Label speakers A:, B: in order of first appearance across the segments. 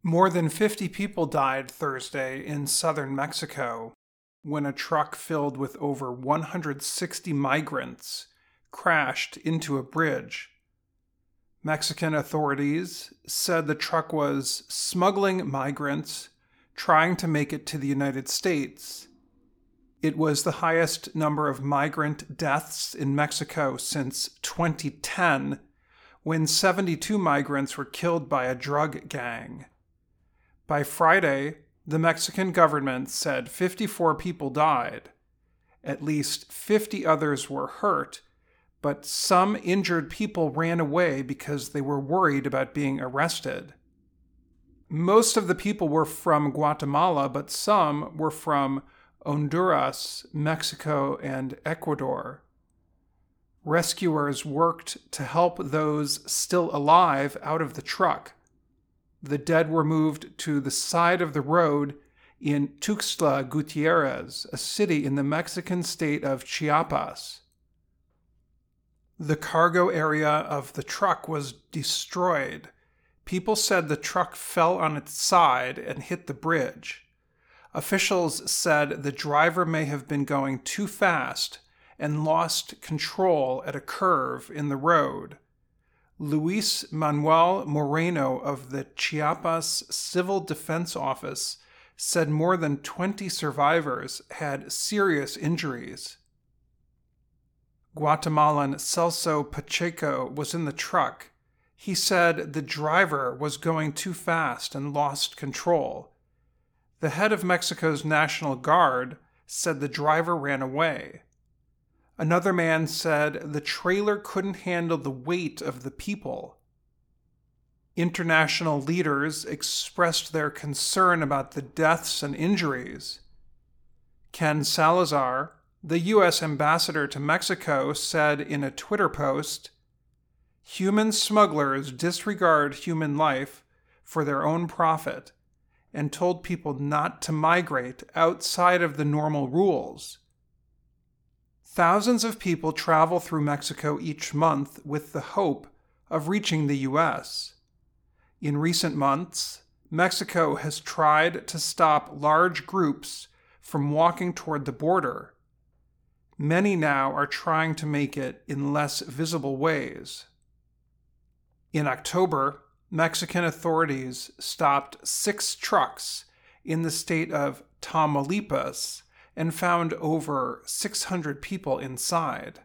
A: More than 50 people died Thursday in southern Mexico when a truck filled with over 160 migrants crashed into a bridge. Mexican authorities said the truck was smuggling migrants trying to make it to the United States. It was the highest number of migrant deaths in Mexico since 2010, when 72 migrants were killed by a drug gang. By Friday, the Mexican government said 54 people died. At least 50 others were hurt, but some injured people ran away because they were worried about being arrested. Most of the people were from Guatemala, but some were from Honduras, Mexico, and Ecuador. Rescuers worked to help those still alive out of the truck. The dead were moved to the side of the road in Tuxtla Gutierrez, a city in the Mexican state of Chiapas. The cargo area of the truck was destroyed. People said the truck fell on its side and hit the bridge. Officials said the driver may have been going too fast and lost control at a curve in the road. Luis Manuel Moreno of the Chiapas Civil Defense Office said more than 20 survivors had serious injuries. Guatemalan Celso Pacheco was in the truck. He said the driver was going too fast and lost control. The head of Mexico's National Guard said the driver ran away. Another man said the trailer couldn't handle the weight of the people. International leaders expressed their concern about the deaths and injuries. Ken Salazar, the U.S. ambassador to Mexico, said in a Twitter post, "Human smugglers disregard human life for their own profit and told people not to migrate outside of the normal rules." Thousands of people travel through Mexico each month with the hope of reaching the U.S. In recent months, Mexico has tried to stop large groups from walking toward the border. Many now are trying to make it in less visible ways. In October, Mexican authorities stopped 6 trucks in the state of Tamaulipas and found over 600 people inside.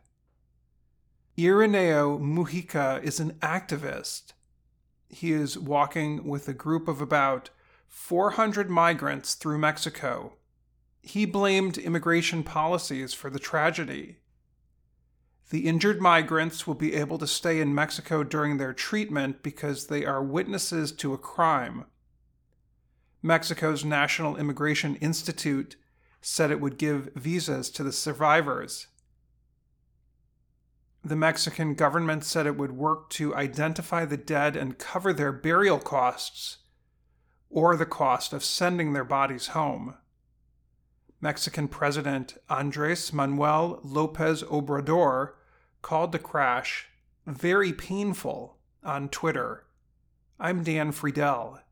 A: Irineo Mujica is an activist. He is walking with a group of about 400 migrants through Mexico. He blamed immigration policies for the tragedy. The injured migrants will be able to stay in Mexico during their treatment because they are witnesses to a crime. Mexico's National Immigration Institute said it would give visas to the survivors. The Mexican government said it would work to identify the dead and cover their burial costs, or the cost of sending their bodies home. Mexican President Andrés Manuel López Obrador called the crash very painful on Twitter. I'm Dan Friedel.